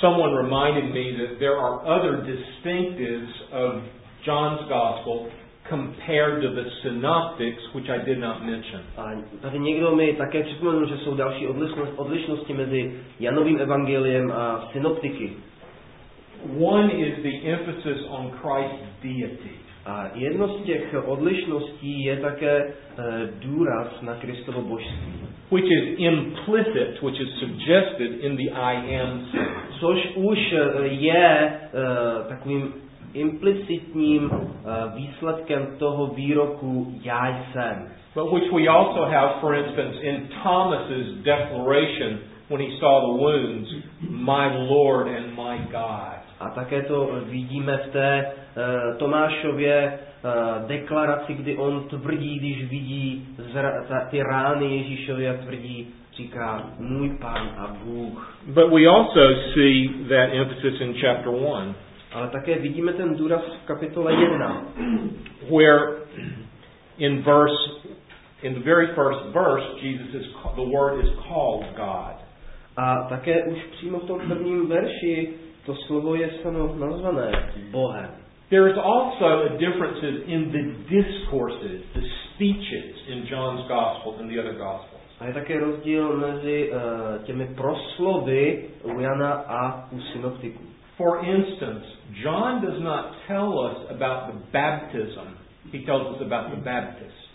someone reminded me that there are other distinctives of John's Gospel compared to the synoptics, which I did not mention. A tady někdo mi také připomenul, že jsou další odlišnosti mezi Janovým evangeliem a synoptiky. One is the emphasis on Christ's deity. A jedno z těch odlišností je také důraz na Kristovo božství. Which is implicit, which is suggested in the I am statement. Což už je takovým implicitním výsledkem toho výroku já jsem. But which we also have, for instance, in Thomas's declaration when he saw the wounds, my Lord and my God. A také to vidíme v té Tomášově deklaraci, kdy on tvrdí, když vidí ty rány Ježíšovy a tvrdí, říká můj Pán a Bůh. But we also see that emphasis in chapter 1. Ale také vidíme ten důraz v kapitole 1. Where in the very first verse, the word is called God. A také už přímo v tom prvním verši to slovo je samo nazvané Bohem. There is also a difference in the discourses, the speeches in John's Gospel and the other Gospels. A je také rozdíl mezi těmi proslovy u Jana a u synoptiků. For instance, John does not tell us about the baptism. He tells us about the Baptist.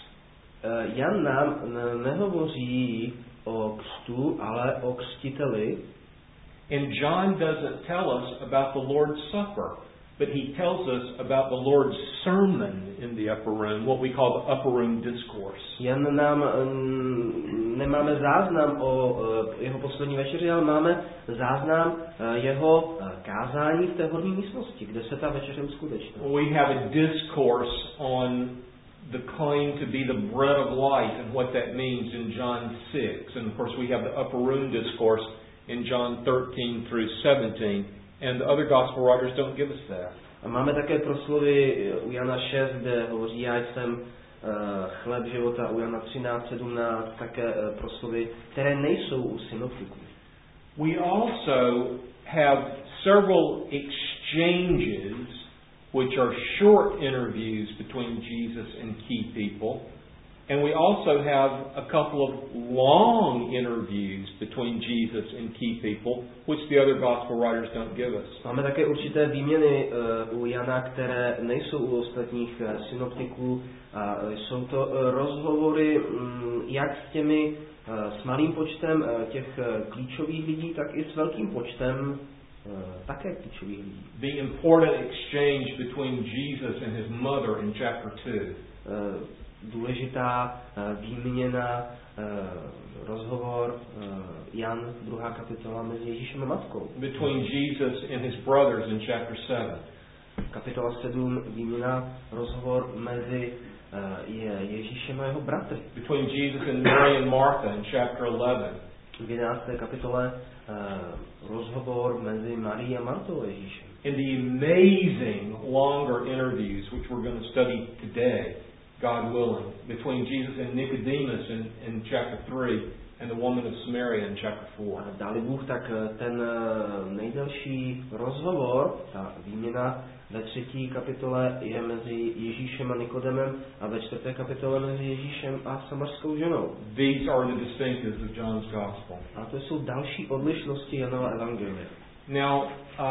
Jan nám nehovoří o křtu, ale o křtiteli. And John doesn't tell us about the Lord's Supper, but he tells us about the Lord's sermon in the upper room, what we call the upper room discourse. Jan nám nemáme záznam o jeho poslední večeři, ale máme záznam jeho kázání v té horní místnosti, kde se ta večeře uskutečnila. We have a discourse on the claim to be the bread of life and what that means in John 6. And of course we have the upper room discourse in John 13 through 17. And the other gospel writers don't give us that. A máme také proslovy u Jana 6, kde hovoří já jsem chléb života, u Jana 13, 17, také proslovy, které nejsou u synoptiků. We also have several exchanges which are short interviews between Jesus and key people. And we also have a couple of long interviews between Jesus and key people, which the other gospel writers don't give us. Máme také určité výměny u Jana, které nejsou u ostatních synoptiků. A jsou to rozhovory jak s malým počtem těch klíčových lidí, tak i s velkým počtem také klíčových lidí. The important exchange between Jesus and his mother in chapter 2. Důležitá výměna, rozhovor, Jan 2. kapitola mezi Ježíšem a matkou. Between Jesus and his brothers in chapter 7. Kapitola 7, výměna, rozhovor mezi Ježíšem a jeho bratry. Between Jesus and Mary and Martha in chapter 11. V 11. kapitole rozhovor mezi Marií a Martou a Ježíšem. In the amazing longer interviews which we're going to study today, God willing, between Jesus and Nicodemus in chapter 3 and the woman of Samaria in chapter 4. A dali Bůh, tak ten nejdelší rozhovor, ta výměna ve 3. kapitole je mezi Ježíšem a Nikodemem a ve 4. kapitole mezi Ježíšem a samarskou ženou. These are the distinctives of John's Gospel. A to jsou další odlišnosti Janova evangelia. Now,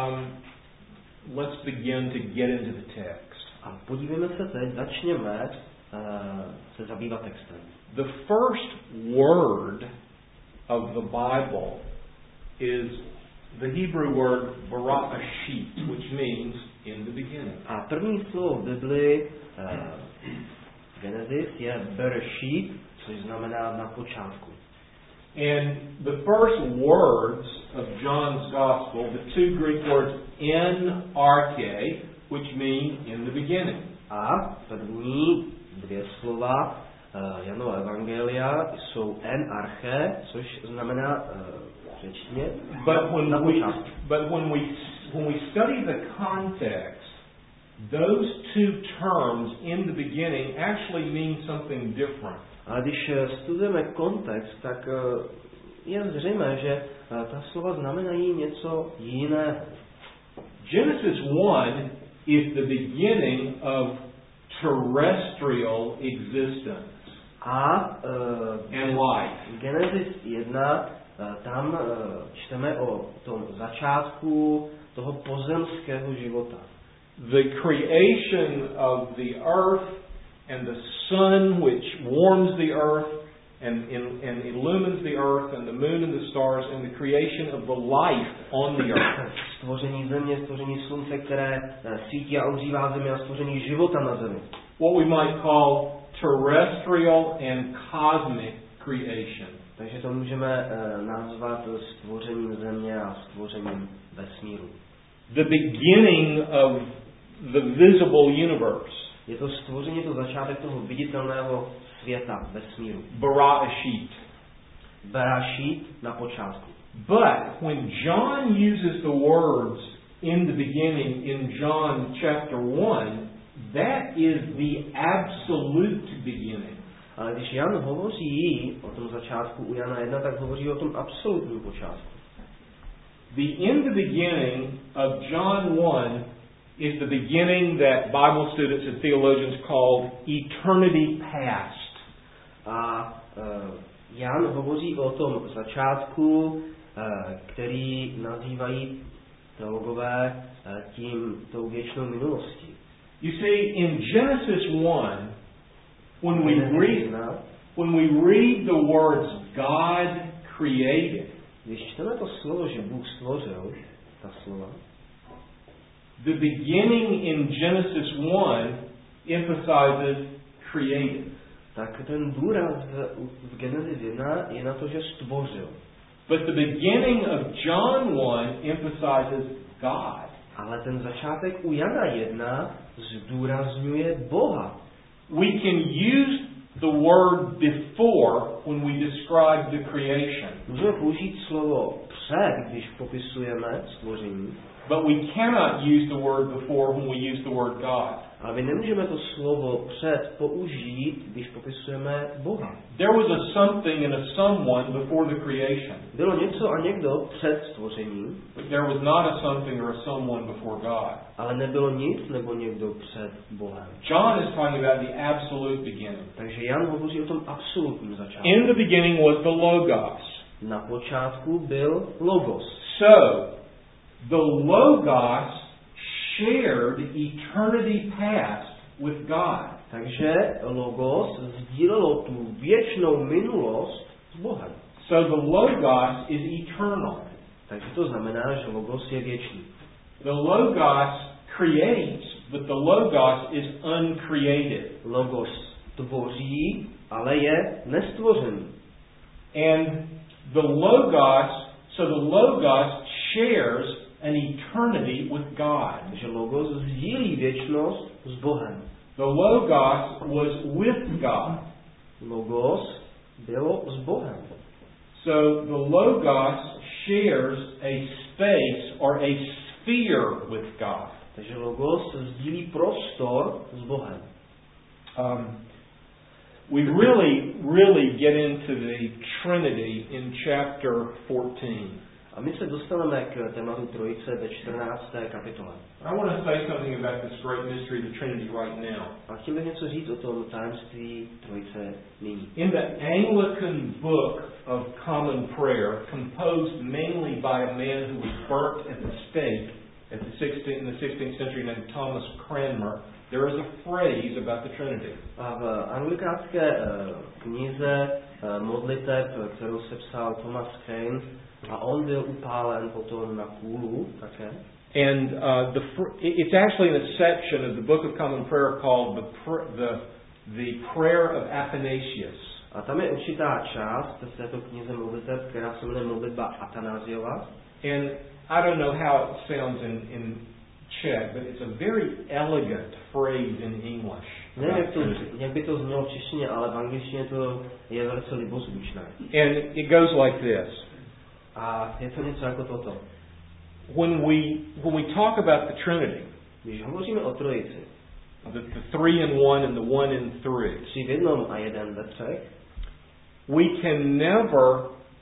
let's begin to get into the text. A podívejme se teď, začněme se zabývat textem. The first word of the Bible is the Hebrew word barashit, which means in the beginning. A první slovo v Bibli Genesis je bereshit, což znamená na počátku. And the first words of John's Gospel, the two Greek words en arche, which mean in the beginning. A první dvě slova Janova evangelia jsou en arche, což znamená řečně na počátku. But when we study the context, those two terms in the beginning actually mean something different. Ale když studujeme kontext, tak je zřejmé, že ta slova znamenají něco jiného. Genesis 1 is the beginning of terrestrial existence and life. Genesis 1, tam čteme o tom začátku toho pozemského života. The creation of the earth and the sun which warms the earth and illumines the earth and the moon and the stars and the creation of the life on the earth. Stvoření země, stvoření slunce, které svítí a ohřívá zemi a stvoření života na zemi. What we might call terrestrial and cosmic creation. Takže to můžeme nazvat stvořením země a stvořením vesmíru. The beginning of the visible universe. Je to stvoření, to začátek toho viditelného světa, vesmíru. Bereshit. Bereshit na počátku. But when John uses the words in the beginning in John chapter 1, that is the absolute beginning. Ale když Jan hovoří o tom začátku u Jana 1, tak hovoří o tom absolutním počátku. In the beginning of John 1 is the beginning that Bible students and theologians called eternity past. A Jan hovoří o tom začátku, který nazývají teologové tou věčnou minulostí. You see, in Genesis 1, when we read the words God created, když čteme to slovo, že Bůh stvořil, ta slova, the beginning in Genesis 1 emphasizes created. Tak ten důraz v Genesis 1 je na to, že stvořil. But the beginning of John 1 emphasizes God. Ale ten začátek u Jana 1 zdůrazňuje Boha. We can use the word before when we describe the creation. Můžeme použít slovo před, když popisujeme stvoření. But we cannot use the word before when we use the word God. Ale my nemůžeme to slovo před použít, když popisujeme Boha. There was a something and a someone before the creation. Bylo něco a někdo před stvořením. But there was not a something or a someone before God. Ale nebylo nic nebo někdo před Bohem. John is talking about the absolute beginning. Takže Jan hovoří o tom absolutním začátku. In the beginning was the Logos. Na počátku byl Logos. So, the Logos shared eternity past with God. Takže Logos sdílelo tu věčnou minulost s Bohem. So the Logos is eternal. Takže to znamená, že Logos je věčný. The Logos creates, but the Logos is uncreated. Logos tvoří, ale je nestvořený. And the Logos shares an eternity with God. Takže Logos sdílí věčnost s Bohem. The Logos was with God. Logos bylo s Bohem. So the Logos shares a space or a sphere with God. Takže Logos sdílí prostor s Bohem. We really get into the Trinity in chapter 14. A my se dostaneme k tématu Trojice ve 14. kapitole. I want to say something about this great mystery of the Trinity right now. A chtěl bych něco říct o tom tajemství Trojice nyní. In the Anglican Book of Common Prayer, composed mainly by a man who was burnt at the stake in the 16th century named Thomas Cranmer, there is a phrase about the Trinity. A v anglikánské knize modliteb, kterou sepsal Thomas Cranmer, a on byl upálen potom na kůlu také. And it's actually in a section of the Book of Common Prayer called the Prayer of Athanasius. A tam je určitá část v této knize modliteb, která se jmenuje modlitba Atanáziova. And I don't know how it sounds in Czech, but it's a very elegant phrase in English. Nevím, jak by to znělo v češtině, ale v angličtině to je velice libozvučné. And it goes like this. A je to něco jako toto. When we talk about the Trinity, když hovoříme o Trojici, the three in one and the one in three, tři v jednom a jeden ve třech, we can never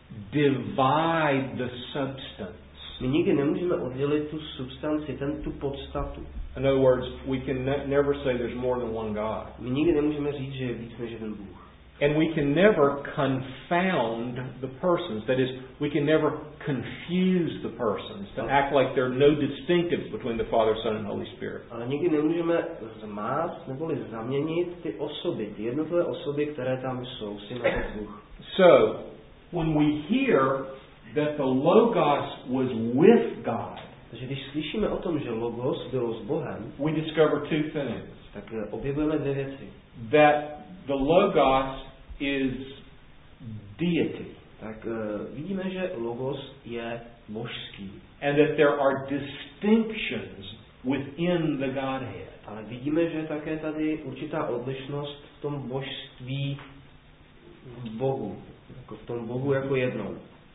divide the substance. My nikdy nemůžeme oddělit tu substanci, tu podstatu. In other words, we can never say there's more than one God. My nikdy nemůžeme říct, že je víc než jeden Bůh. And we can never confound the persons. That is, we can never confuse the persons to act like there are no distinctives between the Father, Son, and Holy Spirit. Ale nikdy nemůžeme zmást neboli zaměnit ty osoby, ty jednotlivé osoby, které tam jsou, Syn a Bůh. So, when we hear that the Logos was with God, takže když slyšíme o tom, že Logos bylo s Bohem, we discover two things. Tak objevujeme dvě věci. That the Logos is deity. Tak vidíme, že Logos je božský. And that there are distinctions within the Godhead. Ale vidíme, že také tady určitá odlišnost v tom božství v Bohu. V tom Bohu jako jednou.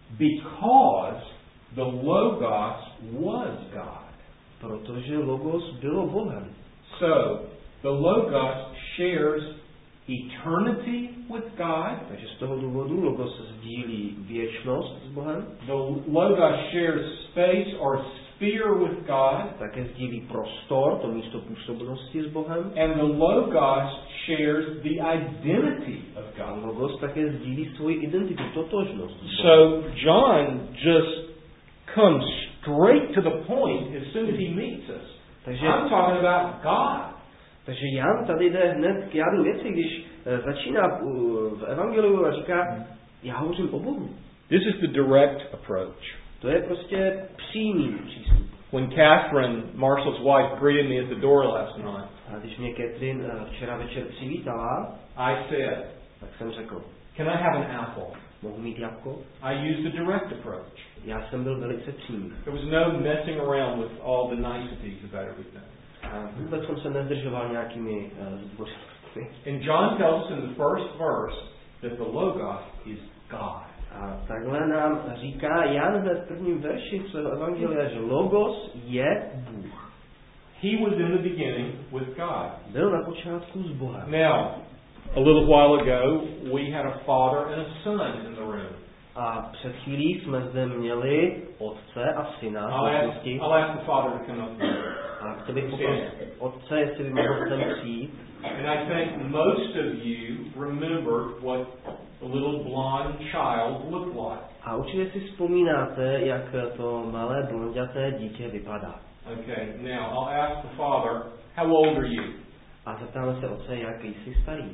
Because the Logos was God. Protože Logos bylo Bohem. So, the Logos shares eternity with God. Takže z toho důvodu Logos sdílí věčnost s Bohem. The Logos shares space or sphere with God. Také sdílí prostor, to místo působnosti s Bohem. And the Logos shares the identity of God. Logos také sdílí svoji identitu, totožnost. So John just comes straight to the point as soon as he meets us. Takže I'm talking about God. Takže Jan tady jde hned k jádru věci, když začíná v evangeliu a říká, já hovořím o Bohu. This is the direct approach. To je prostě přímý přístup. When Catherine, Marshall's wife, greeted me at the door last night, a když mě Catherine včera večer přivítala, I said, tak jsem řekl, can I have an apple? Mohu mít jabko? I used the direct approach. Já jsem byl velice přímý. There was no messing around with all the niceties about everything. A vůbec jsem se nezdržoval nějakými zdvořilostmi. And John tells us in the first verse that the Logos is God. A takhle nám říká Jan hned v prvním verši svého evangelia, že Logos je Bůh. He was in the beginning with God. Byl na počátku s Bohem. Now, a little while ago, we had a father and a son in the room. A před chvílí jsme zde měli otce a syna. I'll ask the father to come up here. A chtěl bych poprosit otce, jestli by mohl sem přijít. And I think most of you remember what the little blonde child looked like. A určitě si vzpomínáte, jak to malé blonďaté dítě vypadá. Okay, now I'll ask the father, how old are you? A zeptáme se otce, jak jsi starý?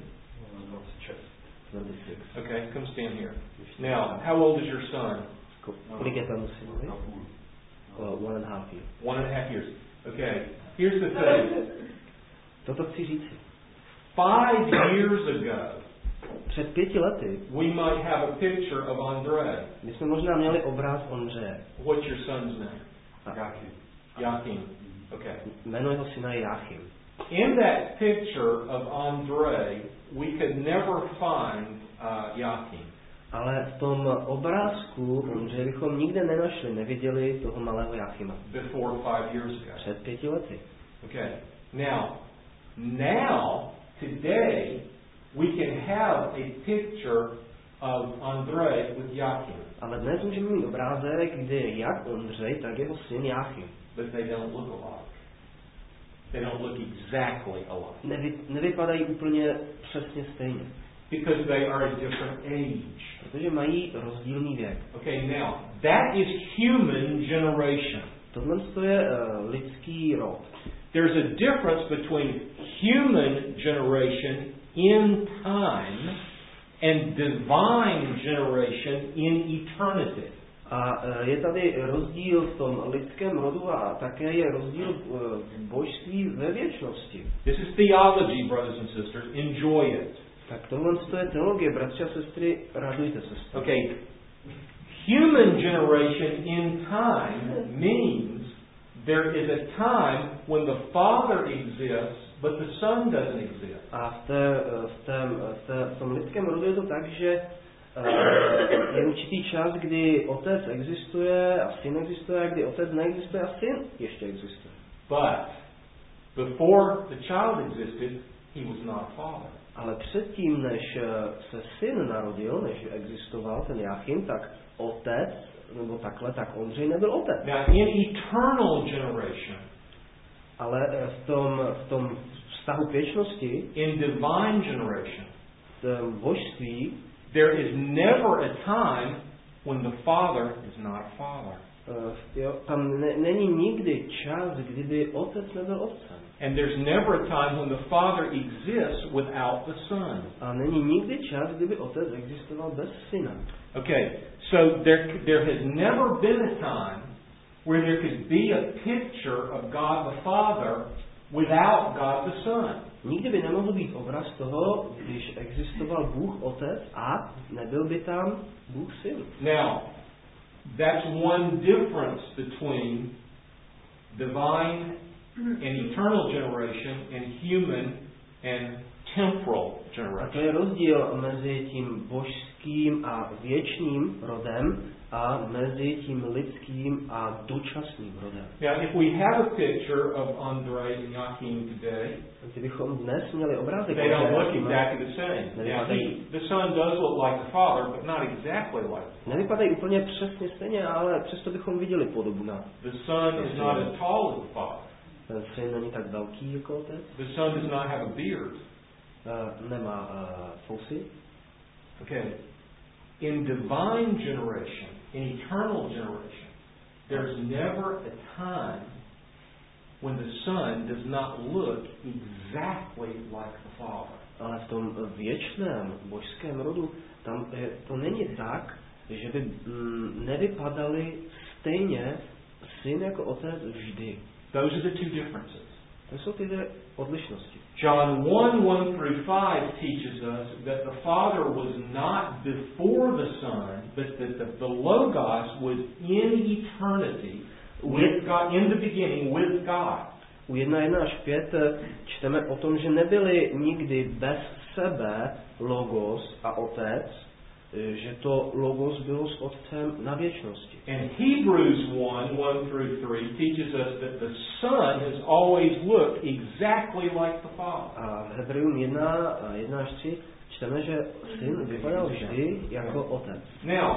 26. Okay, come stand here. Now, how old is your son? Kolik je tam synovi? 1.5 years. 1.5 years. Okay, here's the thing. Toto chci říci. 5 years ago, před 5 lety we might have a picture of André. My jsme možná měli obraz Ondřeje. What's your son's name? Joachim. Okay. Jméno jeho syna je Joachim. In that picture of André, we could never find Joachim. Ale v tom obrázku Ondřeje bychom nikde nenašli, neviděli toho malého Joachima. Before 5 years ago. Před 5 lety. Okay. Now, today, we can have a picture of André with Joachim. Ale dnes můžeme mít obrázek, kde je jak Ondřej, tak jeho syn Joachim. But they don't look alike. They don't look exactly alike. Nevypadají úplně přesně stejně. Because they are a different age. Protože mají rozdílný věk. Okay, now, that is human generation. Tohle je lidský rod. There's a difference between human generation in time and divine generation in eternity. A je tady rozdíl v tom lidském rodu a také je rozdíl v božství ve věčnosti. This is theology, brothers and sisters. Enjoy it. Tak tohle je teologie, bratři a sestry, radujte se. Okay. Human generation in time means there is a time when the Father exists, but the Son doesn't exist. A v tom lidském rodu je to tak, že je určitý čas, kdy otec existuje a syn existuje, a kdy otec neexistuje a syn ještě existuje. But before the child existed, he was not a father. Ale předtím, než se syn narodil, než existoval ten Jachim, tak otec, nebo takhle, tak Ondřej nebyl otec. Now, in eternal generation, ale v tom vztahu k věčnosti, in divine generation, v božství, there is never a time when the Father is not a father. Tam není nikdy čas, kdyby otec nebyl otcem. And there's never a time when the Father exists without the Son. A není nikdy čas, kdyby otec existoval bez syna. Okay, so there has never been a time where there could be a picture of God the Father without God the Son. Nikdy by nemohl být obraz toho, když existoval Bůh Otec a nebyl by tam Bůh Syn. Now, that's one difference between divine and eternal generation and human and temporal A generation. to je rozdíl mezi tím božským a věčným rodem a mezi tím lidským a dočasným rodem. Now, if we have a picture of Andrei and Joachim today, Kdybychom dnes měli obrázek, they don't look exactly the same. Now, the son does look like the father, but not exactly like the father. Nevypadají úplně přesně stejně, ale přesto bychom viděli podobu na. The son is not as tall as the father. Ten syn není tak velký jako otec. The son does not have a beard. Nemá fousy. Okay. In divine generation, in eternal generation, there's never a time when the son does not look exactly like the father. Ale v tom věčném božském rodu tam to není tak, že by nevypadali stejně syn jako otec vždy. Those are the two differences. To jsou ty dvě odlišnosti. John 1:1-5 teaches us that the Father was not before the Son, but that the Logos was in eternity with God, in the beginning with God. U 1:1-5 čteme o tom, že nebyli nikdy bez sebe Logos a Otec, že to Logos bylo s Otcem na věčnosti. And Hebrews 1:1-3 teaches us that the Son has always looked exactly like the Father. A v Hebrejům 1:1-3 čteme, že syn vypadal vždy jako Otec. Now,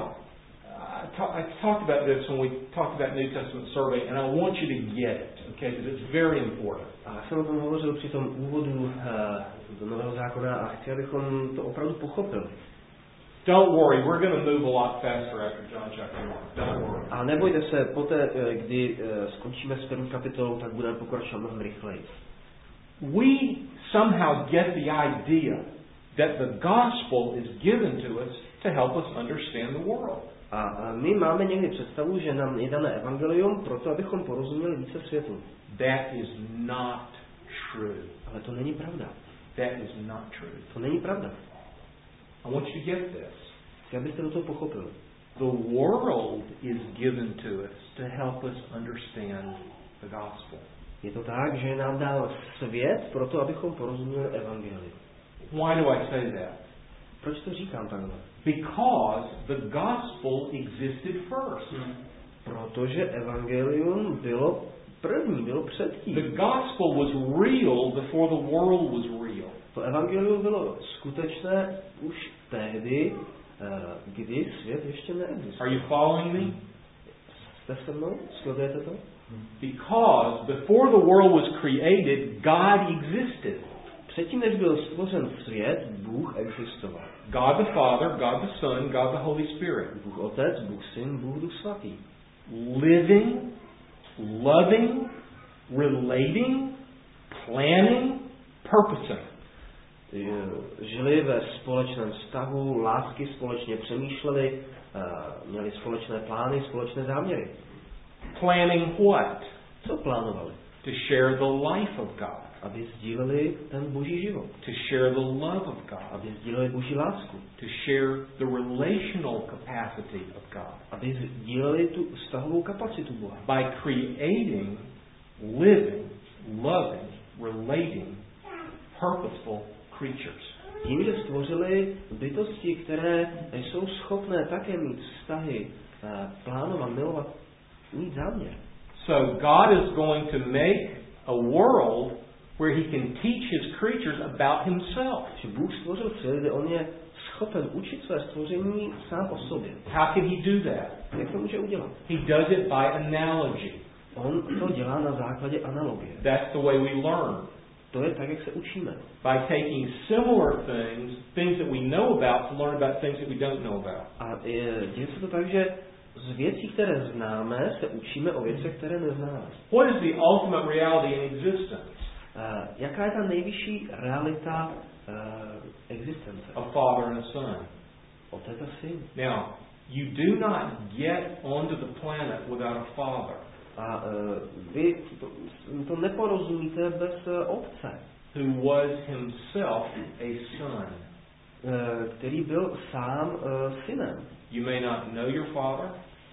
I talked about this when we talked about New Testament survey, and I want you to get it, okay, because it's very important. A já jsem o tom hovořil při tom úvodu do Nového zákona a chci, abychom to opravdu pochopili. Don't worry, we're going to move a lot faster after John chapter 1. Don't worry. A nebojte se, poté, kdy skončíme s první kapitolou, tak budeme pokračovat mnohem rychleji. We somehow get the idea that the gospel is given to us to help us understand the world. A my máme někdy představu, že nám je dané evangelium proto, abychom porozuměli více světu. That is not true. Ale to není pravda. That is not true. To není pravda. I want you to get this. Chci, abyste do toho pochopili. The world is given to us to help us understand the gospel. Je to tak, že nám dal svět proto, abychom porozuměli evangelium. Why do I say that? Proč to říkám takhle? Because the gospel existed first. Protože evangelium bylo první, bylo předtím. The gospel was real before the world was real. To evangelium bylo skutečné už tehdy, kdy svět ještě neexistoval. Are you following me? Jste se mnou? Sledujete to? Because before the world was created, God existed. Předtím, než byl stvořen svět, Bůh existoval. God the Father, God the Son, God the Holy Spirit. Bůh Otec, Bůh Syn, Bůh Duch Svatý. Living, loving, relating, planning, purposing. Žili ve společném vztahu, lásky, společně přemýšleli, měli společné plány, společné záměry. Planning what? Co plánovali? To share the life of God. Aby sdíleli ten boží život. To share the love of God. Aby sdíleli boží lásku. To share the relational capacity of God. Aby sdíleli tu vztahovou kapacitu Boha. By creating, living, loving, relating, purposeful creatures. Tím, že stvořili bytosti, které jsou schopné také mít vztahy, plánovat, milovat, mít záměr. So God is going to make a world where he can teach his creatures about himself. Že Bůh stvořil svět, kde on je schopen učit své stvoření sám o sobě. How can he do that? Jak to může udělat? He does it by analogy. On to dělá na základě analogie. That's the way we learn. To je tak, jak se učíme. By taking similar things that we know about, to learn about things that we don't know about. A děje se to tak, že z věcí, které známe, se učíme o věcech, které neznáme. What is the ultimate reality in existence? Jaká je ta nejvyšší realita existence? A father and a son. Otec a syn. Now, you do not get onto the planet without a father. A vy to neporozumíte bez otce. Who was himself a son. Který byl sám synem. You may not know your father.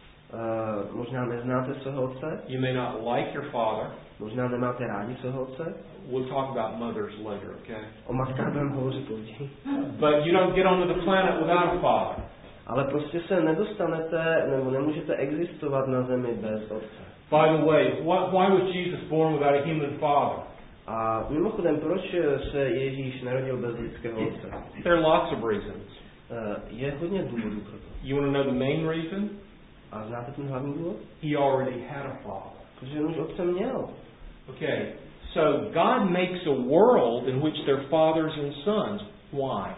Možná neznáte svého otce. You may not like your father. Možná nemáte rádi svého otce. We'll talk about mothers later, okay? O matkách budeme hovořit později. But you don't get onto the planet without a father. Ale prostě se nedostanete, nebo nemůžete existovat na zemi bez otce. By the way, why was Jesus born without a human father? A mimochodem, proč se Ježíš narodil bez lidského otce? There are lots of reasons. Je hodně důvodů pro to. You want to know the main reason? A znáte ten hlavní důvod? He already had a father. Protože on už otce měl. Okay, so God makes a world in which they're fathers and sons. Why?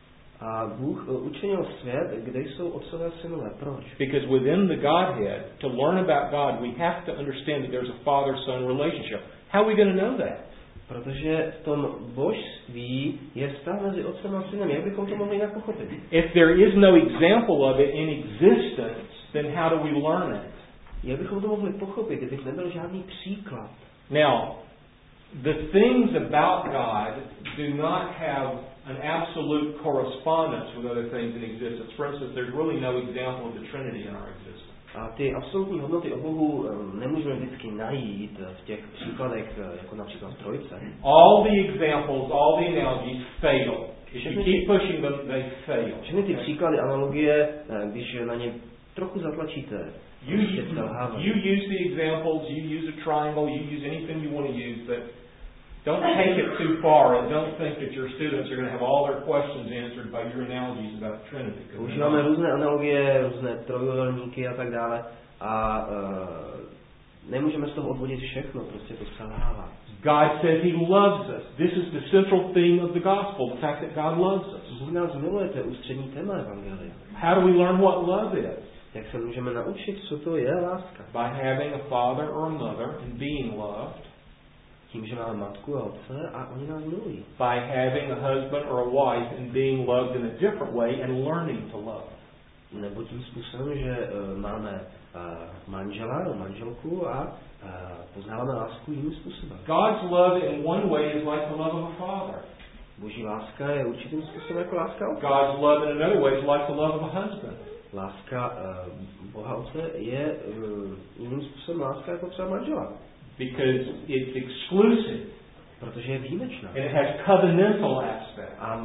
A Bůh učinil svět, kde jsou otcové a synové. Proč? Because within the Godhead, to learn about God, we have to understand that there's a father-son relationship. How are we going to know that? Protože v tom božství je vztah mezi otcem a synem. Jak bychom to mohli jinak pochopit? If there is no example of it in existence, then how do we learn it? Jak bychom to mohli pochopit, kdyby nebyl žádný příklad? Now, the things about God do not have an absolute correspondence with other things in existence. For instance, there's really no example of the Trinity in our existence. A ty absolutní hodnoty o Bohu nemůžeme vždycky najít v těch příkladech, jako například Trojice. All the examples, all the analogies fail. If you keep pushing them, they fail. Všechny ty příklady, analogie, když na ně trochu zatlačíte, you use the examples, you use a triangle, you use anything you want to use, but don't take it too far and don't think that your students are going to have all their questions answered by your analogies about the Trinity. Užíváme různé analogie, různé trojuhelníky a tak dále a nemůžeme z toho odvodit všechno, prostě to selhává. God says He loves us. This is the central theme of the gospel, the fact that God loves us. Bůh nás miluje, to je ústřední téma evangelia. How do we learn what love is? Jak se můžeme naučit, co to je láska? By having a father or a mother and being loved. Tím, že máme matku a otce a oni nás milují. By having a husband or a wife and being loved in a different way and learning to love. Nebo tím způsobem, že máme manžela nebo manželku a poznáváme lásku jiným způsobem. God's love in one way is like the love of a father. Boží láska je určitým způsobem jako láska otce. God's love in another way is like the love of a husband. Láska Boha Otce je jiným způsobem láska jako třeba manžela. Because it's exclusive. Protože je výjimečná. And it has covenantal aspect. A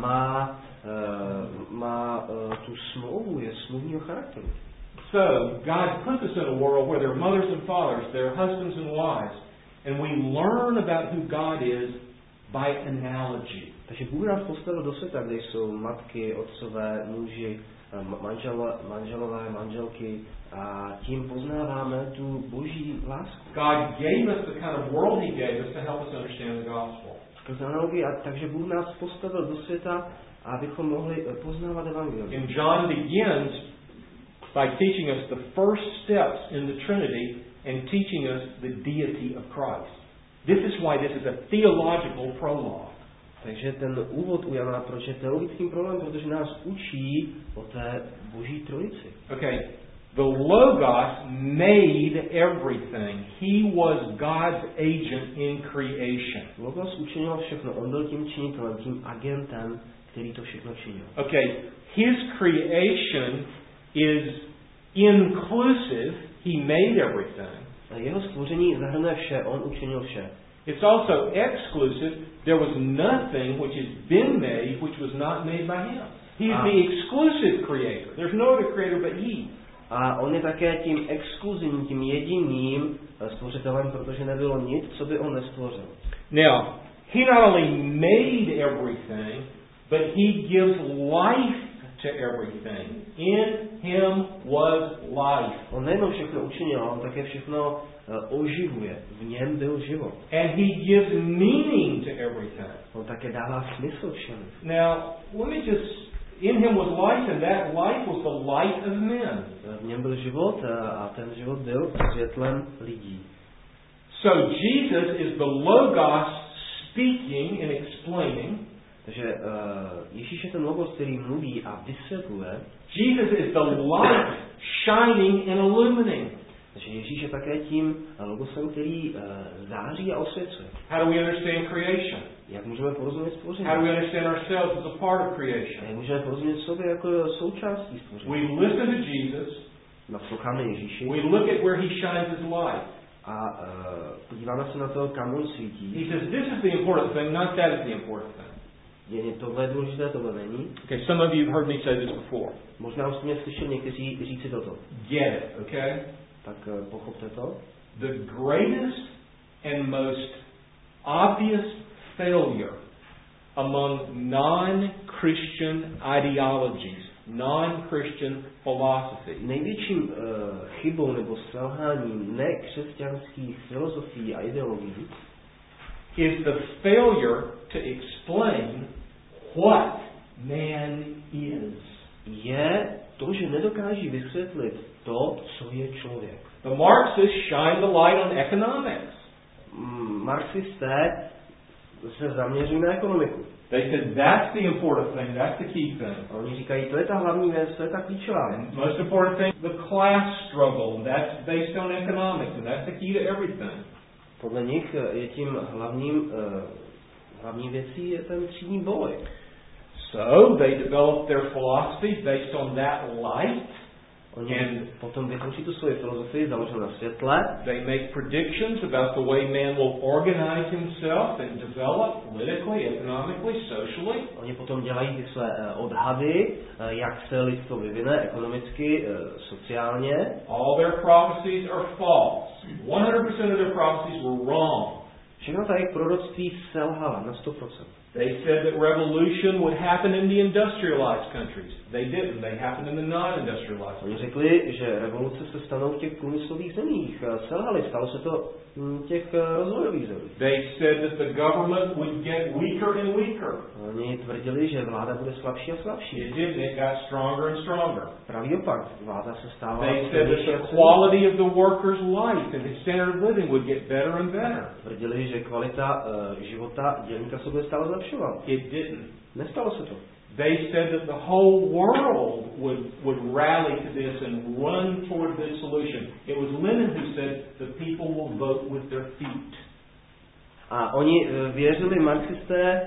má tu smlouvu, je smluvního charakteru. So, God put us in a world where there are mothers and fathers, there are husbands and wives, and we learn about who God is by analogy. Takže Bůh nás postavil do světa, kde jsou matky, otcové, muži, manželové, manželky a tím poznáváme tu boží lásku. God gave us the kind of world He gave us to help us understand the gospel. Skrze analogii, takže Bůh nás postavil do světa, abychom mohli poznávat evangelium. And John begins by teaching us the first steps in the Trinity and teaching us the deity of Christ. This is why this is a theological prologue. Takže ten úvod u Jana, proč je teologickým problémem, protože nás učí o té boží trojici. Okay, the Logos made everything. He was God's agent in creation. Logos učinil všechno, on byl tím činitelem, tím agentem, který to všechno činil. Okay, his creation is inclusive. He made everything. Jeho stvoření zahrnuje vše, on učinil vše. It's also exclusive. There was nothing which has been made which was not made by him. He is the exclusive creator. There's no other creator but he. A on je také tím exkluzivním, tím jediným stvořitelem, protože nebylo nic, co by on nestvořil. Now, He not only made everything, but He gives life to everything. In Him was life. On nejenom všechno učinil, ale on také všechno oživuje. V něm byl život. And He gives meaning to everything. On také dává smysl všemu. Now, let me just... In Him was life, and that life was the light of men. V něm byl život a ten život byl světlem lidí. So Jesus is the Logos speaking and explaining. Takže Ježíš je ten logos, který mluví a vysvětluje. Jesus is the light shining and illumining. Takže Ježíš je také tím logosem, který září a osvěcuje. How do we understand creation? Jak můžeme porozumět stvoření? How do we understand ourselves as a part of creation? Jak můžeme porozumět sobě jako součástí stvoření? We listen to Jesus. Nasloucháme Ježíši. We look at where He shines His light. A podíváme se na to, kam on svítí. He says, this is the important thing, not that is the important thing. Tohle je důležité, tohle není. Okay, some of you have heard me say this before. Možná už jste mě slyšeli někteří říci toto. Get it, okay? Tak pochopte to. The greatest and most obvious failure among non-Christian ideologies, non-Christian philosophy. Největším chybou nebo selháním nekřesťanských filozofií a ideologií is the failure to explain what man is. Je to, že nedokáží vysvětlit to, co je člověk. The Marxists shine the light on economics. Marxisté se zaměří na ekonomiku. They said that's the important thing, that's the key thing. A oni říkají, to je ta hlavní věc, to je ta klíčová věc. And most important thing, the class struggle, that's based on economics, and that's the key to everything. Podle nich je tím hlavní věcí je ten třídní boj. So they developed their philosophy based on that light. Oni potom vytvoří tu svoji filozofii založenou na světle. They make predictions about the way man will organize himself and develop politically, economically, socially. Oni potom dělají ty své odhady, jak se lidstvo vyvine ekonomicky, sociálně. All their prophecies are false. 100% of their prophecies were wrong. Všechno ta jejich proroctví selhala na 100%. They said that revolution would happen in the industrialized countries. They didn't. They happened in the non-industrialized Oni countries. řekli, že revoluce se stanou v těch průmyslových zemích. Selhali, stalo se to v těch rozvojových zemích. They said that the government would get weaker and weaker. Oni tvrdili, že vláda bude slabší a slabší. It didn't. It got stronger and stronger. Pravý opak, vláda se stává They said that silnější a the silnější. quality of the worker's life and his standard of living would get better and better. Tvrdili, že kvalita života dělníka se bude stále zlepšovat. It didn't. Nestalo se to. They said that the whole world would rally to this and run toward this solution. It was Lenin who said the people will vote with their feet. A oni věřili, marxisté,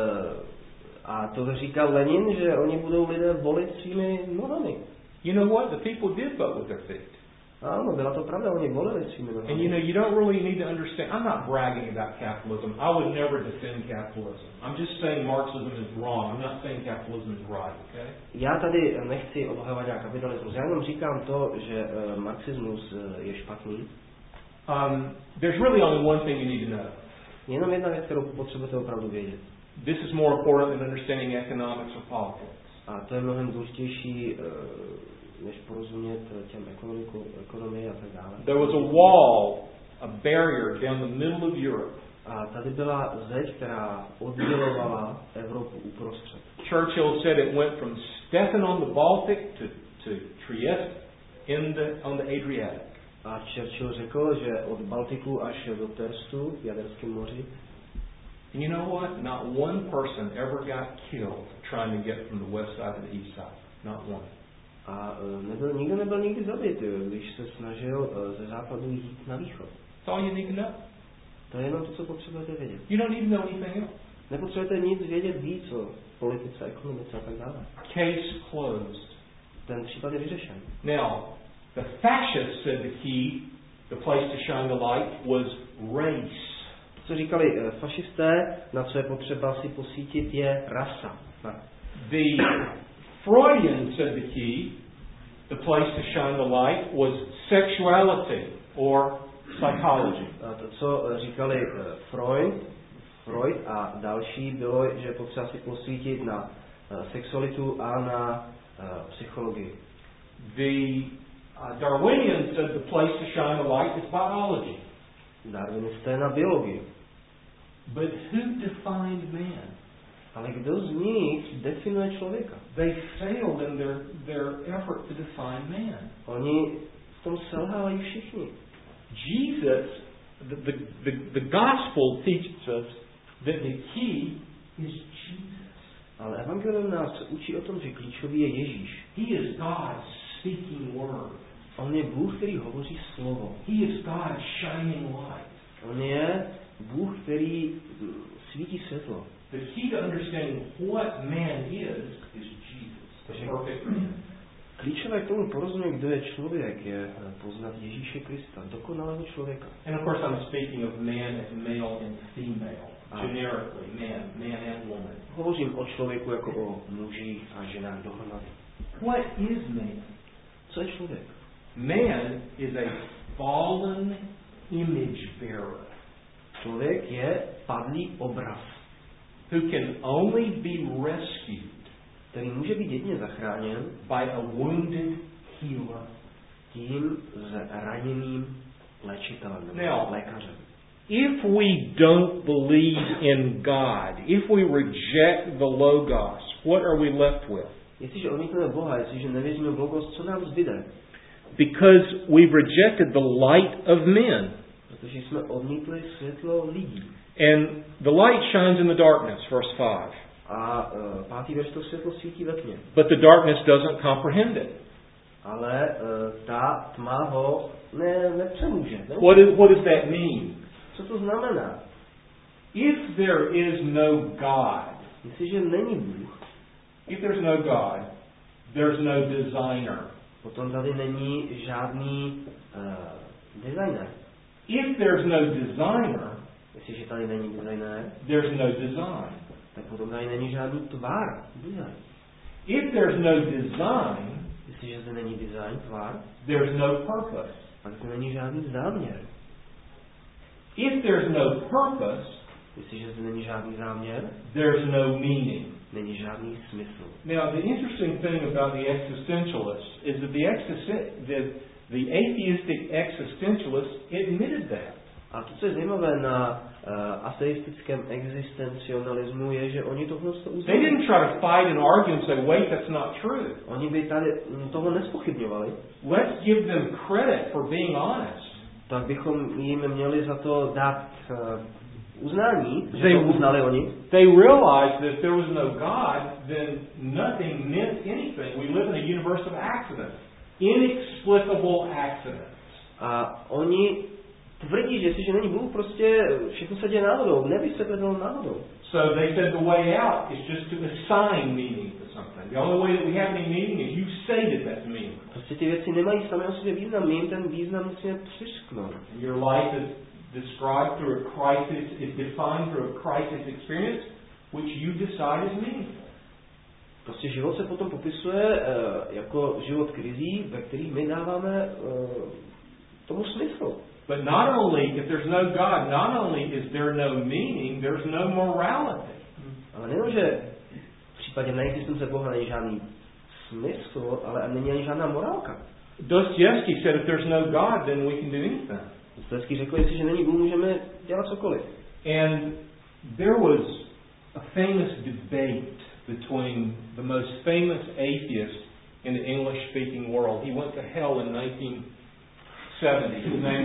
a to říkal Lenin, že oni budou lidé volit svými nohami. You know what? The people did vote with their feet. Ano, byla to pravda, oni volili svými nohami. And you know, you don't really need to understand. I'm not bragging about capitalism. I would never defend capitalism. I'm just saying Marxism is wrong. I'm not saying capitalism is right, okay? Já tady nechci obhajovat nějak kapitalismus. Já jenom říkám to, že marxismus je špatný. There's really only one thing you need to know. Jenom jedna věc, kterou potřebujete opravdu vědět. This is more important than understanding economics or politics. A to je mnohem důležitější, než porozumět těm ekonomii a tak dále. There was a wall, a barrier down the middle of Europe. A tady byla zeď, která oddělovala Evropu uprostřed. Churchill said it went from Stettin on the Baltic to Trieste on the Adriatic. A Churchill řekl, že od Baltiku až do Terstu v Jaderském moři. And you know what? Not one person ever got killed trying to get from the west side to the east side. Not one. A nikdo nebyl nikdy zabit, když se snažil ze západu jít na východ. That's all you need to know. To je jenom to, co potřebujete vědět. You don't need to know anything else. Nepotřebujete nic vědět víc o politice, ekonomice a tak dále. Case closed. Ten případ je vyřešen. Now, the fascists said the key, the place to shine the light, was race. Co říkali fašisté, na co je potřeba si posvítit, je rasa. The Freudians said the key, the place to shine the light, was sexuality or psychology. A to, co říkali Freud, Freud a další bylo, že je potřeba si posvítit na sexualitu a na psychologii. The Darwinians said the place to shine a light is biology. Darwinisté na biologii. But who defined man? Ale kdo z nich definuje člověka? They failed in their effort to define man. Oni v tom selhávají všichni. Jesus, the gospel teaches us that the key is Jesus. Ale evangelium nás učí o tom, že klíčový je Ježíš. He is God's speaking word. On je Bůh, který hovoří slovo. He is God's shining light. On je Bůh, který svítí světlo. The key to understanding what man is Jesus, the perfect man. Klíčové k tomu porozumět, kdo je člověk, je poznat Ježíše Krista, dokonalého člověka. And of course I'm speaking of man as male and female, generically, man and woman. Hovořím o člověku jako o muži a ženách dohromady. What is man? Co je člověk? Man is a fallen image bearer. Člověk je padlý obraz, who can only be rescued který může být jedině zachráněn by a wounded healer. Tím zraněným léčitelem, Now, lékařem. If we don't believe in God, if we reject the Logos, what are we left with? Jestliže odmítneme Boha, jestliže nevěříme v Logos, co nám zbyde? Because we've rejected the light of men. Protože jsme odmítli světlo lidí. And the light shines in the darkness, verse 5. A 5. verš to světlo svítí ve tmě. But the darkness doesn't comprehend it. Ale ta tma ho nepřemůže. What does that mean? Co to znamená? If there is no God, Jestliže není Bůh, if there's no God, there's no designer. potom tady není žádný designer. If there's no designer, Jestliže tady není designer, there's no design. tak potom tady není žádný tvar. Design. If there's no design, Jestliže zde není design, tvar, there's no purpose. pak to není žádný záměr. If there's no purpose, Jestliže zde není žádný záměr, there's no meaning. není žádný smysl. Now, the interesting thing about the existentialists is that the atheistic existentialists admitted that. A to, co je zajímavé na ateistickém existencionalismu, je, že oni tohle They uznali. didn't try to fight and argue and say, wait, that's not true. Oni by tady toho nespochybňovali. Let's give them credit for being honest. Tak bychom jim měli za to dát uznání, že to uznali oni. They realized that if there was no God, then nothing meant anything. We live in a universe of accidents. Inexplicable accidents. A oni tvrdí, že jestliže není Bůh, prostě všechno se děje náhodou, nevysvětlitelnou náhodou. So they said the way out is just to assign meaning to something. The only way that we have any meaning is you say that that's meaning. Prostě ty věci nemají samé o sobě význam, my jim ten význam musíme přišknout. Your life is described through a crisis, is defined through a crisis experience, which you decide is meaningful. Prostě život se potom popisuje jako život krizí, ve kterých my dáváme tomu smysl. But not only, if there's no God, not only is there no meaning, there's no morality. Ale nejenom, že v případě neexistence Boha není žádný smysl, ale není ani žádná morálka. Dostoevsky said if there's no God, then we can do anything. Dostoevský řekl, jestliže není Bůh, můžeme dělat cokoliv. And there was a famous debate between the most famous atheist in the English-speaking world. He went to hell in 1970.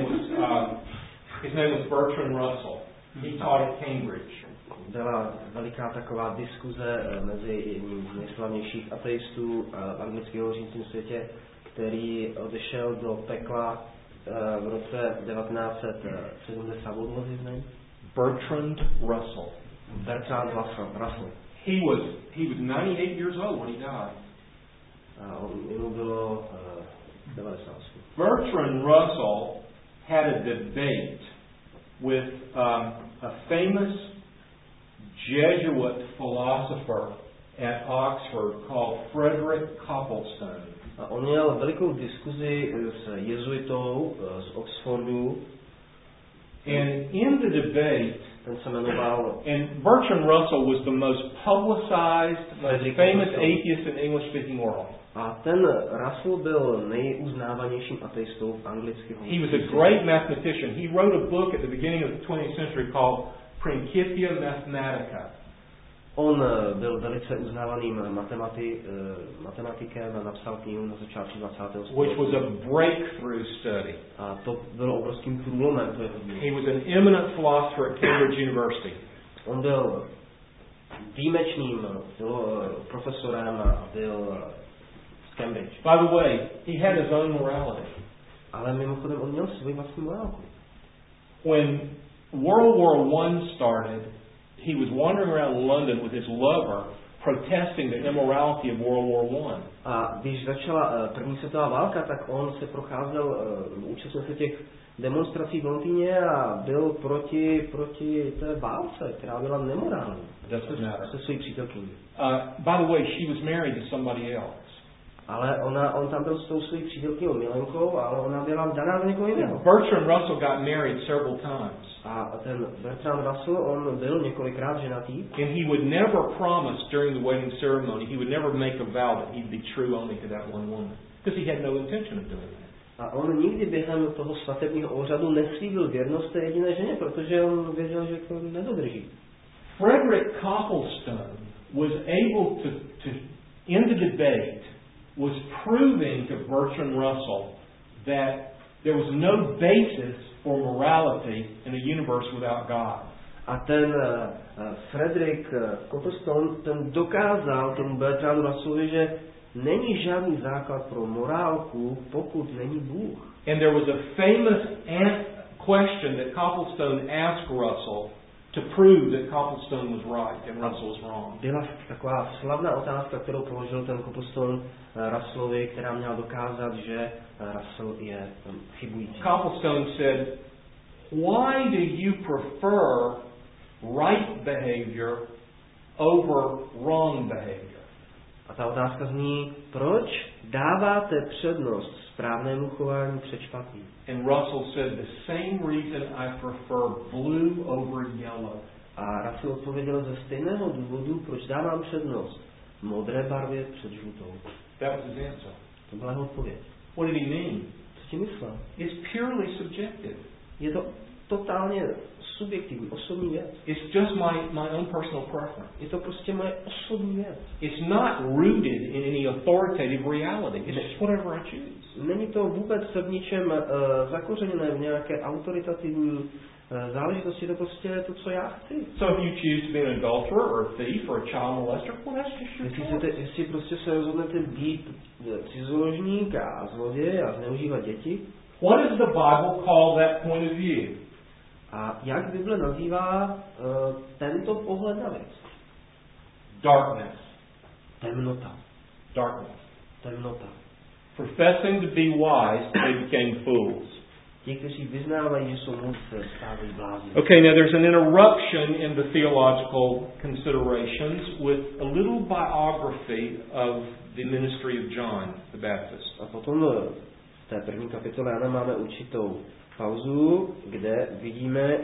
His name was Bertrand Russell. He taught at Cambridge. Byla veliká taková diskuze mezi jedním z nejslavnějších ateistů v anglicky hovořícím světě, který odešel do pekla v roce 1970. What was his name? Bertrand Russell. Bertrand Russell. He was 98 years old when he died. Jemu bylo 90. Bertrand Russell had a debate with a famous Jesuit philosopher at Oxford called Frederick Coplestone. A on měl velikou diskuzi s jezuitou z Oxfordu. And in the debate, ten se jmenoval And Bertrand Russell was the most publicized, most famous atheist in the English-speaking world. a ten Russell byl nejuznávanějším ateistou v anglicky. He was a great mathematician. He wrote a book at the beginning of the 20th century called Principia Mathematica. On byl velice uznávaným matematikem a napsal knihu na začátku 20. století. Which was a breakthrough study. A to bylo obrovským průlomem. He was an eminent philosopher at Cambridge University. On byl výjimečným profesorem a byl z Cambridge. By the way, he had his own morality. Ale mimochodem on měl svůj vlastní morálku. When World War I started, he was wandering around London with his lover, protesting the immorality of World War I. A když začala první světová válka, tak on se procházel, účastnil se těch demonstrací v Londýně a byl proti té válce, která byla nemorální. Se svojí přítelkyní. By the way, she was married to somebody else. Ale on tam byl s tou svojí přítelkyní milenkou, ale ona byla vdaná za někoho jiného. Bertrand Russell got married several times. A ten Bertrand Russell, on byl několikrát ženatý. And he would never promise during the wedding ceremony, he would never make a vow that he'd be true only to that one woman. Because he had no intention of doing that. A on nikdy během toho svatebního obřadu neslíbil věrnost té jediné ženě, protože on věděl, že to nedodrží. Frederick Coplestone was able to in the debate, was proving to Bertrand Russell that there was no basis for morality in a universe without God. A ten Frederick Coplestone, ten dokázal tomu Bertrandu Russellovi, že není žádný základ pro morálku, pokud není Bůh. And there was a famous question that Coplestone asked Russell to prove that Coplestone was right and Russell was wrong. Byla taková slavná otázka, kterou položil ten Coplestone Russellovi, která měla dokázat, že Russell je chybující. Coplestone said, "Why do you prefer right behavior over wrong behavior?" A ta otázka zní, proč dáváte přednost správnému chování před špatným? And Russell said, "The same reason I prefer blue over yellow." A Russell odpověděl ze stejného důvodu, proč dávám přednost modré barvě před žlutou. That was his answer. To byla jeho odpověď. What did he mean? Co ti myslel? It's purely subjective. Je to totálně subjektivní, osobní věc. It's just my own personal preference. Je to prostě moje osobní věc. It's not rooted in any authoritative reality. It's just whatever I choose. Není to vůbec v ničem zakořeněné v nějaké autoritativní záležitosti, to prostě je to, co já chci. So if you choose to be an adulterer or a thief or a child molester, well, that's just your choice. Jestli prostě se rozhodnete být cizoložník a zloděj a zneužívat děti. What does the Bible call that point of view? A jak Bible nazývá tento pohled na věc? Darkness. Temnota. Darkness. Temnota. Professing to be wise, they became fools. Ti, kteří vyznávají, že jsou moudré, stávají blázni. Okay, now there's an interruption in the theological considerations with a little biography of the ministry of John the Baptist. A potom v té první kapitole Jana máme určitou pauzu, kde vidíme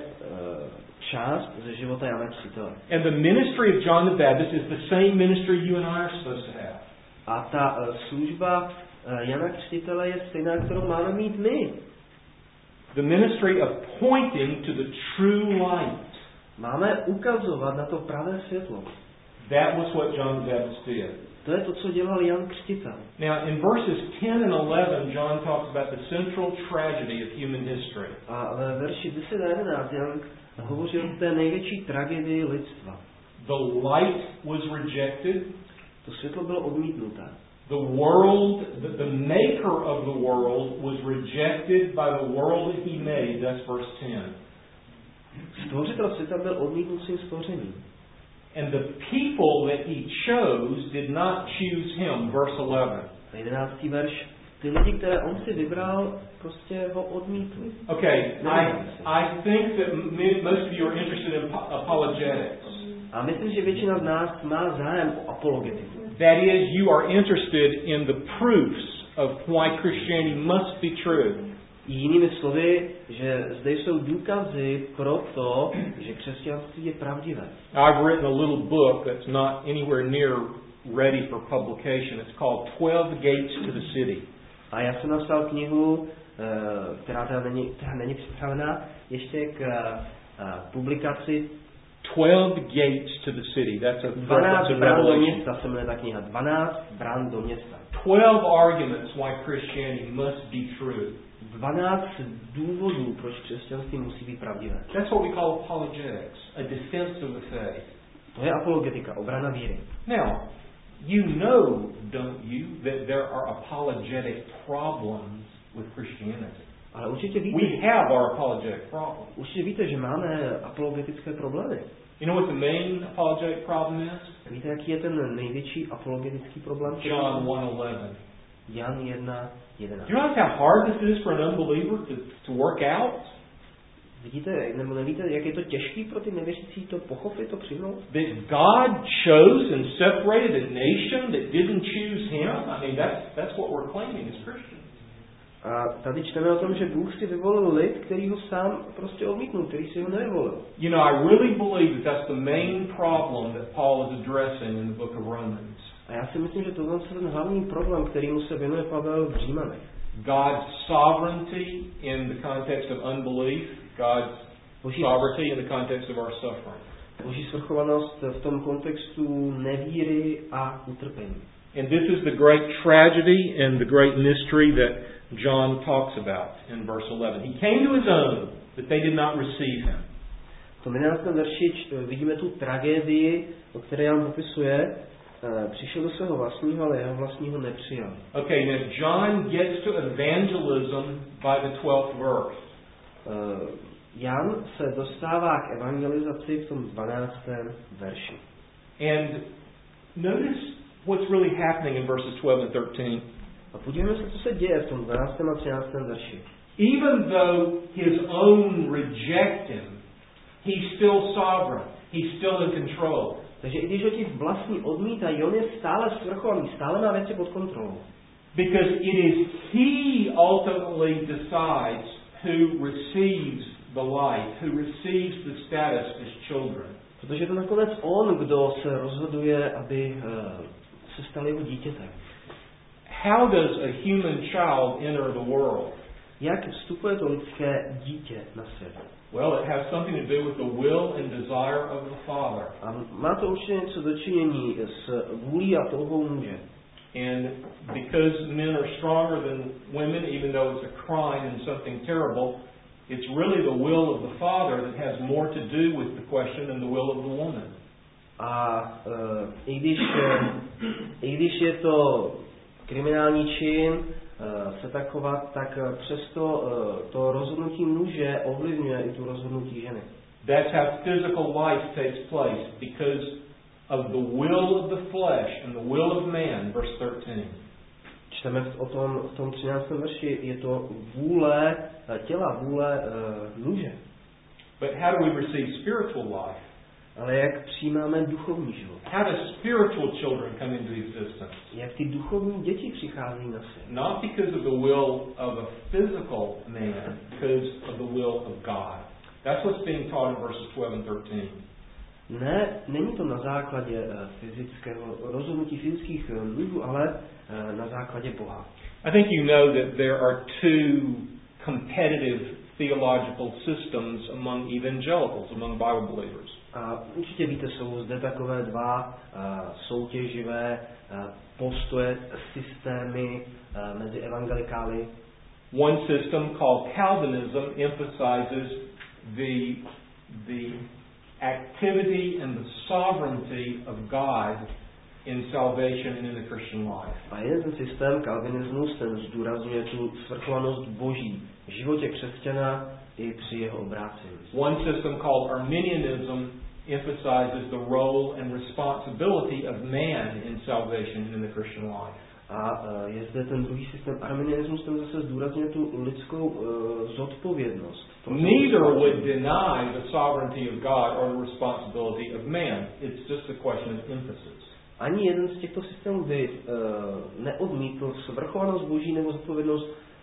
část ze života Jana Křtitele. And the ministry of John the Baptist is the same ministry you and I are supposed to have. A ta služba Jana Křtitele je stejná, kterou máme mít my. The ministry of pointing to the true light. Máme ukazovat na to pravé světlo. That was what John the Baptist did. To je to, co dělal Jan Křtitel. Now, in verses 10 and 11, John talks about the central tragedy of human history. A ve verši 10 a 11 Jan hovoří o té největší tragédii lidstva. The light was rejected. To světlo bylo odmítnuté. The world, the maker of the world was rejected by the world that he made. That's verse 10. Stvořitel světa byl odmítnut svým stvořením. And the people that he chose did not choose him. Verse 11. 11. verš. Ty lidi, které on si vybral, prostě ho odmítli. Okay, I think that most of you are interested in apologetics. A myslím, že většina z nás má zájem o apologetiku. That is, you are interested in the proofs of why Christianity must be true. Jinými slovy, že zde jsou důkazy pro to, že křesťanství je pravdivé. I've written a little book that's not anywhere near ready for publication. It's called 12 Gates to the City. A já jsem napsal knihu, která není připravená ještě k publikaci. 12 Gates to the City. That's a 12 brán do revelation. města se jmenuje ta kniha. 12 brán do města. 12 arguments why Christianity must be true. 12 důvodů, proč křesťanství musí být pravdivé. That's what we call apologetics, a defense of the faith. To je apologetika, obrana víry. Now, you know, don't you, that there are apologetic problems with Christianity. Ale určitě víte, We have our apologetic problems. určitě víte, že máme apologetické problémy. You know what the main apologetic problem is? Víte, jaký je ten největší apologetický problém? John 1:11. Jan 1:11. Do you realize how hard this is for an unbeliever to work out? Vidíte, nebo nevíte, jak je to těžký pro ty nevěřící to pochopit, to přijmout? That God chose and separated a nation that didn't choose Him? I mean, that's what we're claiming as Christians. A tady čteme o tom, že Bůh si vyvolil lid, který ho sám prostě odmítnul, který si ho nevyvolil. You know, I really believe that that's the main problem that Paul is addressing in the book of Romans. A já si myslím, že tohle je ten hlavní problém, kterýmu se věnuje Pavel v Římanech. God's sovereignty in the context of unbelief, God's sovereignty in the context of our suffering. Boží svrchovanost v tom kontextu nevíry a utrpení. And this is the great tragedy and the great mystery that John talks about in verse 11. He came to his own, but they did not receive him. V tom 11. verši vidíme tu tragédii, o které Jan popisuje. Přišel do svého vlastního, ale jeho vlastního nepřijal. Okay, now John gets to evangelism by the 12th verse. Jan se dostává k evangelizaci v tom 12. verši. And notice what's really happening in verses 12 and 13. A podívejme se, co se děje v tom 12. a 13. verši. Even though his own reject him, he's still sovereign. He's still in control. Takže i když ho ti vlastní odmítají, on je stále svrchovaný, stále má věci pod kontrolou. Because it is he ultimately decides who receives the life, who receives the status as children. Protože je to nakonec on, kdo se rozhoduje, aby se stal jeho dítětem. How does a human child enter the world? Jak vstupuje to lidské dítě na svět? Well, it has something to do with the will and desire of the Father. A má to určitě něco dočinění s vůlí a touhou muže. And because men are stronger than women, even though it's a crime and something terrible, it's really the will of the Father that has more to do with the question than the will of the woman. A i když je to kriminální čin se tak chovat, tak přesto to rozhodnutí muže ovlivňuje i tu rozhodnutí ženy. That's how physical life takes place, because of the will of the flesh and the will of man, verse 13. Čteme v tom 13. verši, je to vůle těla, vůle muže. But how do we receive spiritual life? Ale jak přijímáme duchovní život? How do spiritual children come into existence? Jak ty duchovní děti přicházejí na svět? Not because of the will of a physical man, because of the will of God. That's what's being taught in verses 12 and 13. Ne, není to na základě fyzického rozhodnutí fyzických mužů, ale na základě Boha. I think you know that there are two competitive theological systems among evangelicals, among Bible believers. A určitě víte, jsou zde takové dva soutěživé postoje, systémy mezi evangelikály. One system called Calvinism emphasizes the activity and the sovereignty of God in salvation and in the Christian life. A jeden ten systém, kalvinismus, ten zdůrazňuje tu svrchovanost Boží v životě křesťana i při jeho obrácení. One system called Arminianism emphasizes the role and responsibility of man in salvation and in the Christian life. A je zde ten druhý systém, arminianismus, ten zase zdůrazňuje tu lidskou zodpovědnost. Neither would deny the sovereignty of God or the responsibility of man. It's just a question of emphasis. Ani jeden z těchto systémů by neodmítl svrchovanost Boží nebo zodpovědnost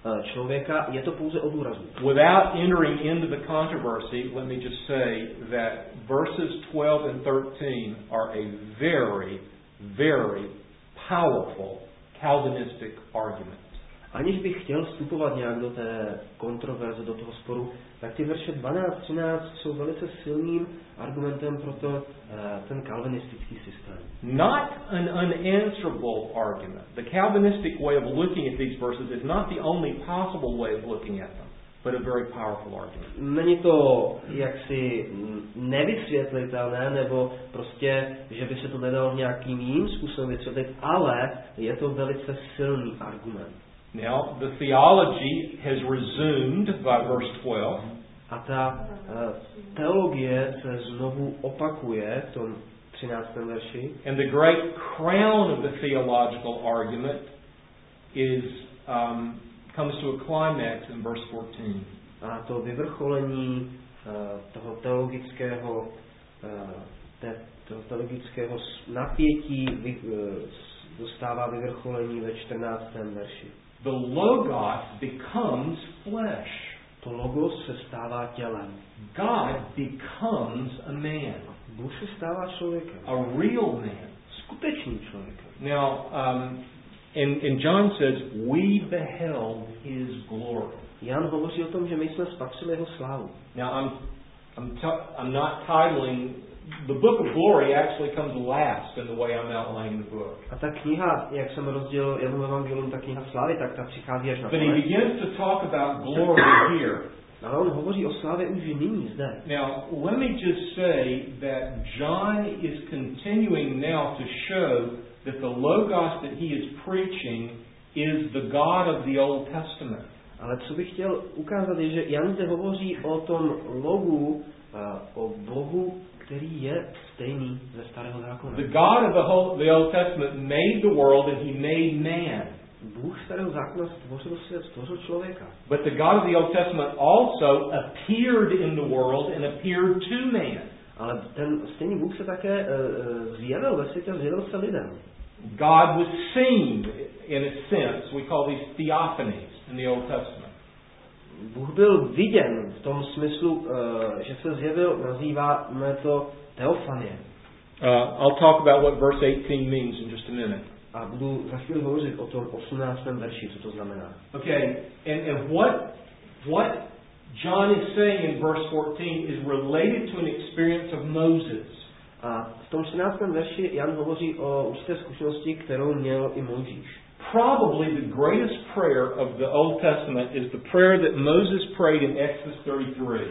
člověka, je to pouze o důrazu. Without entering into the controversy, let me just say that verses 12 and 13 are a very, very powerful Calvinistic argument. Aniž bych chtěl vstupovat nějak do té kontroverze, do toho sporu, tak ty verše 12-13 jsou velice silným argumentem pro ten kalvinistický systém. Not an unanswerable argument. The Calvinistic way of looking at these verses is not the only possible way of looking at them, but a very powerful argument. Není to jaksi nevysvětlitelné, nebo prostě, že by se to nedalo nějakým jiným způsobem vysvětlit, ale je to velice silný argument. Now, the theology has resumed by verse 12. A ta teologie se znovu opakuje v tom 13. verši. And the great crown of the theological argument comes to a climax in verse 14. A to vyvrcholení toho teologického napětí dostává vyvrcholení ve 14. verši. The Logos becomes flesh. To Logos se stává tělem. God becomes a man. Bůh se stává člověkem. A real man. Skutečný člověk. Now, and John says, we beheld his glory. Jan hovoří o tom, že my jsme spatřili jeho slávu. Now, I'm not titling. The book of glory actually comes last in the way I'm outlining the book. A ta kniha, jak jsem rozdělil jednu evangelium, ta kniha slávy, tak ta přichází až na konec. But he begins to talk about glory here. Ale on hovoří o slávě už nyní zde. Now, let me just say that John is continuing now to show that the Logos that he is preaching is the God of the Old Testament. Ale co bych chtěl ukázat je, že Jan zde hovoří o tom logu, o Bohu, který je stejný ze Starého zákona. The God of the Old Testament made the world and he made man. Bůh Starého zákona stvořil svět, stvořil člověka. But the God of the Old Testament also appeared in the world and appeared to man. Ale ten stejný Bůh se také zjevil ve světě, zjevil se lidem. God was seen in a sense. We call these theophanies in the Old Testament. Bůh byl viděn v tom smyslu, že se zjevil, nazýváme to teofanie. I'll talk about what verse 18 means in just a minute. A budu za chvíli hovořit o tom 18. verši, co to znamená. Okay, and what John is saying in verse 14 is related to an experience of Moses. A v tom 14. verši Jan hovoří o určité zkušenosti, kterou měl i Mojžíš. Probably the greatest prayer of the Old Testament is the prayer that Moses prayed in Exodus 33.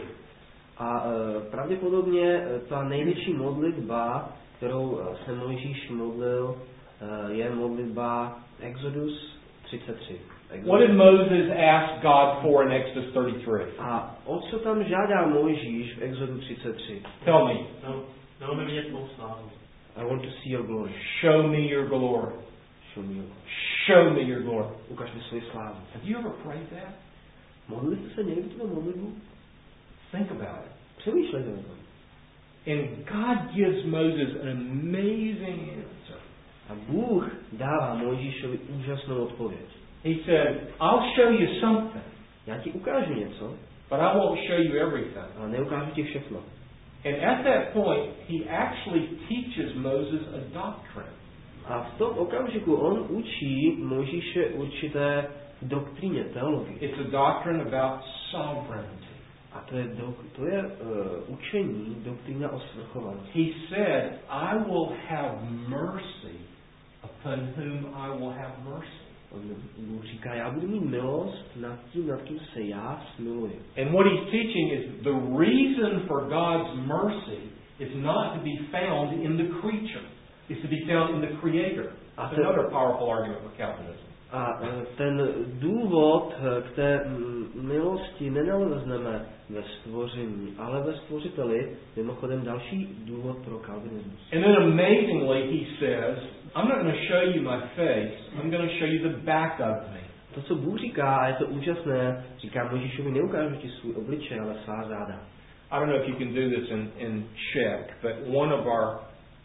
A pravděpodobně ta největší modlitba, kterou se Mojžíš modlil, je modlitba Exodus 33. What did Moses ask God for in Exodus 33? A o co tam žádá Mojžíš v Exodu 33? Tell me. Dal mi vidět tvou slávu. I want to see your glory. Show me your glory. Show me your glory. Show me your glory. Ukaž mi svou slávu. Have you ever prayed that? Modlili jste se někdy tuto modlitbu? Think about it. Přemýšlejte o tom. And God gives Moses an amazing answer. A Bůh dává Mojžíšovi úžasnou odpověď. He said, I'll show you something. Já ti ukážu něco, but I won't show you everything. Ale neukážu ti všechno. And at that point, he actually teaches Moses a doctrine. A v tom okamžiku on učí Mojžíše určité doktríně, teologii. It's a doctrine about sovereignty. A to je učení, doktrína o svrchovanosti. He said, I will have mercy upon whom I will have mercy. Bůh říká, já budu mít milost nad kým se já smiluji. And what he's teaching is the reason for God's mercy is not to be found in the creature. It's to be found in the Creator. That's another powerful argument with Calvinism. A ten důvod k té milosti nenalezneme ve stvoření, ale ve stvořiteli, mimochodem další důvod pro kalvinismus. And then amazingly he says, I'm not going to show you my face, I'm going to show you the back of me. To, co Bůh říká, a je to úžasné, říká Mojžíšovi, neukážu ti svůj obličej, ale svá záda. I don't know if you can do this in Czech, but one of our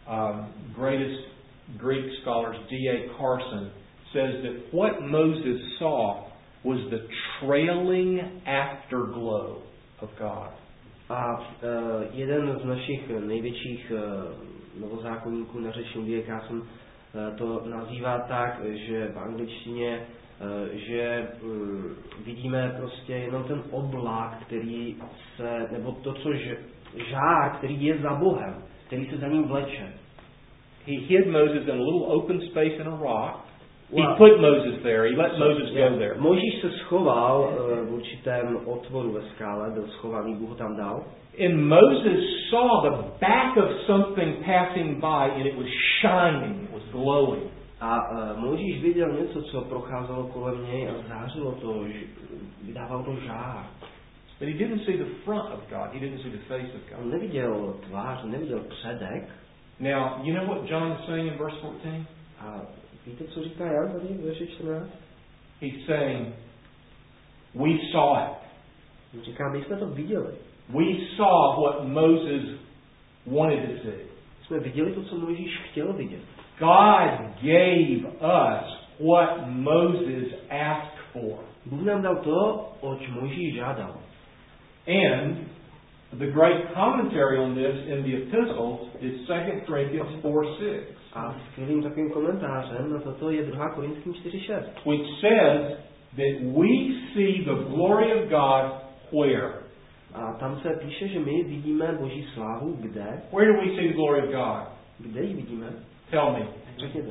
greatest Greek scholars, D.A. Carson, says that what Moses saw was the trailing afterglow of God. A jeden z našich největších novozákonníků na řečním věku, já jsem to nazývá tak, že v angličtině, že vidíme prostě jenom ten oblak, který se, nebo to, co žár, který je za Bohem, který se za ním vleče. He hid Moses in a little open space in a rock. He put Moses there. He let Moses go there. Mojžíš se schoval v určitém otvoru ve skále, byl schovaný, Bůh ho tam dal. And Moses saw the back of something passing by and it was shining, it was glowing. A Mojžíš viděl něco, co procházelo kolem něj a zářilo to, vydávalo to žár. But he didn't see the front of God. He didn't see the face of God. On neviděl tvář, neviděl předek. Now, you know what John is saying in verse 14? A víte, co říká Jan tady v verši 14? He's saying, we saw it. On říká, my jsme to viděli. We saw what Moses wanted to see. Jsme viděli to, co Mojžíš chtěl vidět. God gave us what Moses asked for. Bůh nám dal to, oč Mojžíš žádal. And the great commentary on this in the epistles is 2 Corinthians 4:6. A skvělým takovým komentářem na toto je 2. Korinským 4:6. Which says that we see the glory of God where? A tam se píše, že my vidíme Boží slávu kde? Where do we see the glory of God? Kde ji vidíme? Tell me. Řekněte.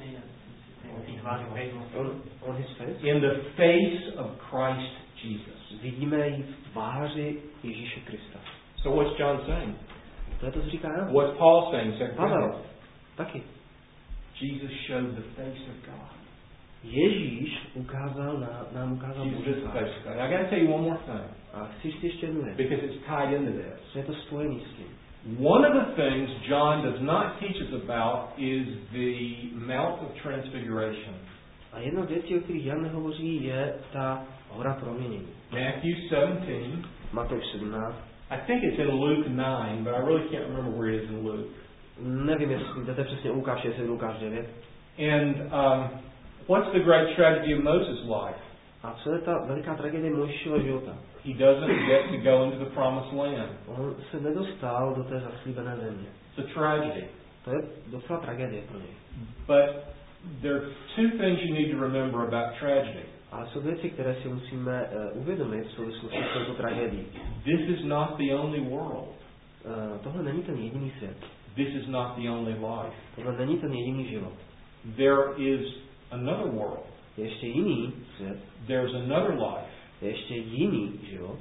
On his face? In the face of Christ Jesus. Vidíme ji v tváři Ježíše Krista. So what's John saying? To je to, co říká Jan. What's Paul saying? Pavel, taky. Jesus showed the face of God. Ježíš nám ukázal Boží tvář. I got to tell you one more thing. A chci říct ještě jednu věc. Because it's tied into this. Je to spojený s tím. One of the things John does not teach us about is the Mount of Transfiguration. A jedna z věcí, o kterých Jan nehovoří, je ta hora proměnění. Matthew 17. Matouš 17. I think it's in Luke 9, but I really can't remember where it is in Luke. Nevím, jestli jdete přesně u Lukáše, jestli Lukáš 9. And what's the great tragedy of Moses' life? A co je ta veliká tragédie Mojžíšova života? He doesn't get to go into the promised land. On se nedostal do té zaslíbené země. It's a tragedy. To je docela tragédie pro něj. But there are two things you need to remember about tragedy. Ale jsou věci, které si musíme uvědomit v souvislosti s touto tragédií. This is not the only world. Tohle není ten jediný svět. This is not the only life. Tohle není ten jediný život. There is another world. Je ještě jiný svět. There's another life. Je ještě jiný život.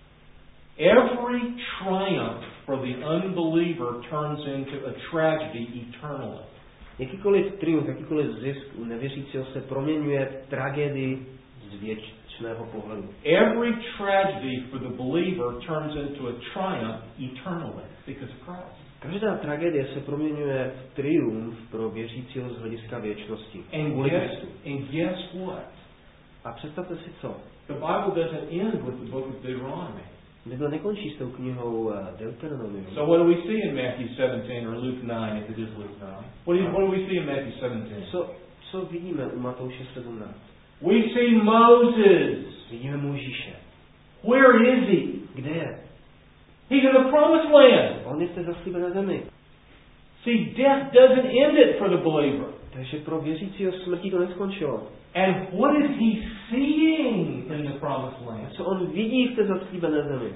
Every triumph for the unbeliever turns into a tragedy eternally. Jakýkoliv triumf, jakýkoliv zisk u nevěřícího se proměňuje v tragédii z věčného pohledu. Every tragedy for the believer turns into a triumph eternally because of Christ. Každá tragédie se proměňuje v triumf pro věřícího z hlediska věčnosti. And guess what? A představte si co? The Bible doesn't end with the book of Deuteronomy. Bible nekončí s tou knihou Deuteronomium. So what do we see in Matthew 17 or Luke 9 if it is Luke 9? What do we see in Matthew 17? Co vidíme u Matouše 17? We see Moses. Vidíme Mojžíše. Where is he? Kde je? He's in the promised land. On je v té zaslíbené zemi. See, death doesn't end it for the believer. Takže pro věřícího smrtí to neskončilo. And what is he seeing in the promised land? Co on vidí v té zaslíbené zemi?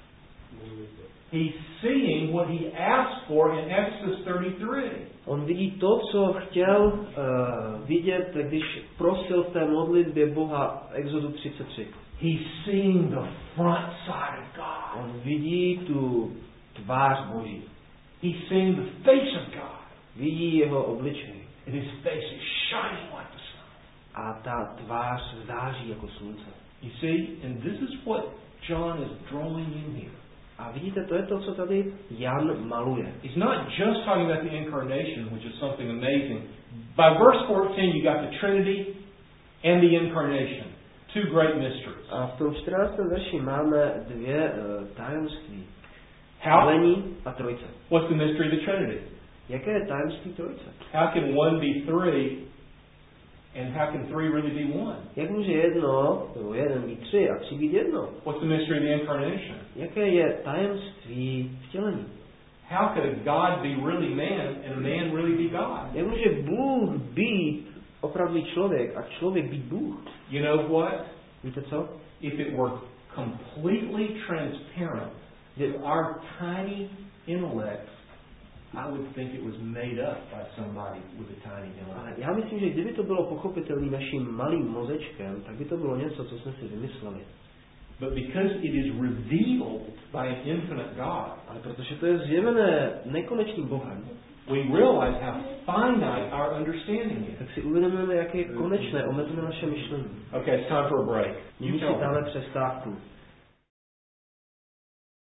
He's seeing what he asked for in Exodus 33. On vidí to, co chtěl vidět, když prosil v té modlitbě Boha Exodu 33. He's seeing the front side of God. On vidí tu tvář Boží. He's seeing the face of God. Vidí jeho obličej. And his face is shining like the sun. A ta tvář září jako slunce. You see, and this is what John is drawing in here. A vidíte, to je to, co tady Jan maluje. He's not just talking about the incarnation, which is something amazing. By verse 14, you got the Trinity and the incarnation. Two great mysteries. A v tom 14. verši máme dvě tajemství. How? Vtělení a trojice. What's the mystery of the Trinity? Jaké je tajemství trojice? How can one be three And how can three really be one? Jak může jedno, nebo jeden být tři a tři být jedno? What's the mystery of the incarnation? Jaké je tajemství vtělení? How could a God be really man and a man really be God? Jak může Bůh být opravdový člověk a člověk být Bůh? You know what? Víte co? If it were completely transparent to our tiny intellects, I would think it was made up by somebody with a tiny intellect. Já myslím, že kdyby to bylo pochopitelné naším malým mozečkem, tak by to bylo něco, co jsme si vymysleli. But because it is revealed by an infinite God, Ale protože to je zjevené nekonečným Bohem, we realize how finite our understanding is. tak si uvědomujeme, jak je konečné, omezené naše myšlení. Okay, it's time for a break. Nyní si dáme přestávku.